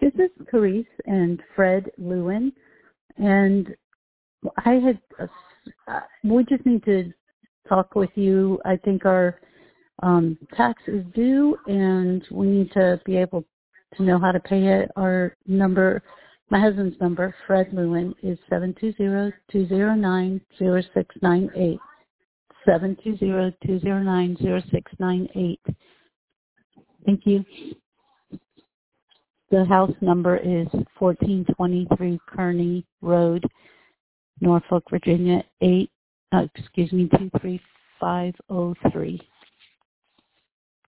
This is Carice and Fred Lewin, and we just need to talk with you. I think our tax is due, and we need to be able to know how to pay it. Our number, my husband's number, Fred Lewin, is 720-209-0698. 720-209-0698. Thank you. The house number is 1423 Kearney Road, Norfolk, Virginia, 23503.